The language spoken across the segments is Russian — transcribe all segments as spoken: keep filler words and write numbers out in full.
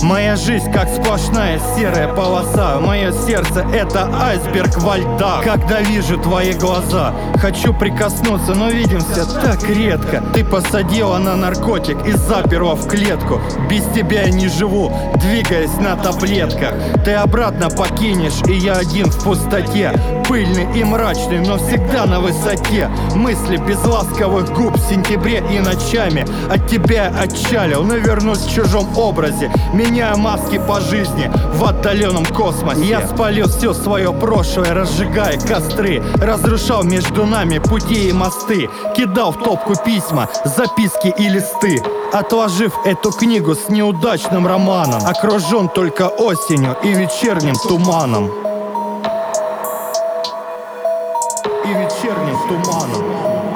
Моя жизнь как сплошная серая полоса. Мое сердце — это айсберг во льдах. Когда вижу твои глаза, хочу прикоснуться, но видимся так редко. Ты посадила на наркотик и заперла в клетку. Без тебя я не живу, двигаясь на таблетках. Ты обратно покинешь, и я один в пустоте. Пыльный и мрачный, но всегда на высоте. Мысли без ласковых губ в сентябре и ночами. От тебя отчалил, но вернусь в чужом образе. Меняю маски по жизни в отдаленном космосе. Я спалил все свое прошлое, разжигая костры. Разрушал между нами пути и мосты. Кидал в топку письма, записки и листы. Отложив эту книгу с неудачным романом, окружен только осенью и вечерним туманом. И вечерним туманом.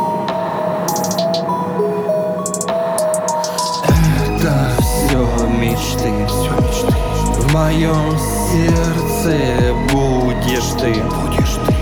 Это все мечты, все мечты. В моем сердце будешь ты, будешь ты.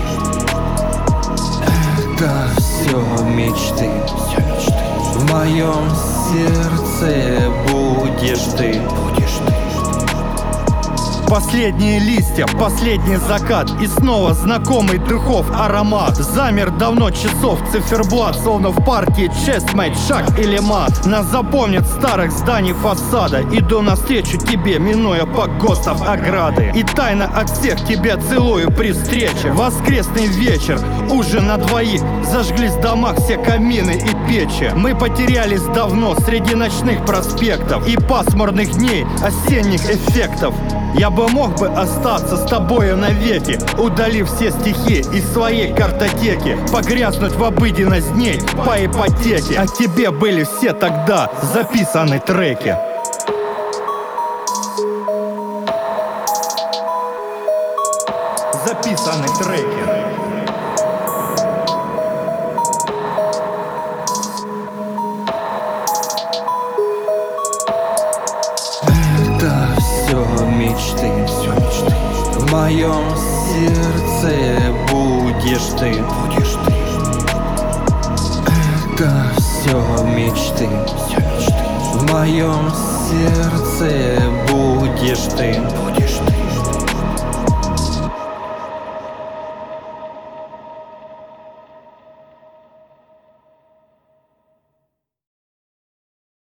Это все мечты, все мечты. В моем сердце будешь ты, будешь ты. Последние листья, последний закат, и снова знакомый духов аромат. Замер давно часов циферблат, словно в партии честмейт, шаг или мат. Нас запомнят старых зданий фасада. Иду навстречу тебе, минуя погостов ограды. И тайно от всех тебя целую при встрече. Воскресный вечер, ужин на двоих. Зажглись в домах все камины и печи. Мы потерялись давно среди ночных проспектов и пасмурных дней осенних эффектов. Я бы мог бы остаться с тобою навеки, удалив все стихи из своей картотеки, погрязнуть в обыденность дней по ипотеке. О тебе были все тогда записаны треки. Записаны треки. Это все мечты, все мечты. В моем сердце будешь ты, будешь ты. Это все мечты, все мечты. В моем сердце будешь ты, будешь ты.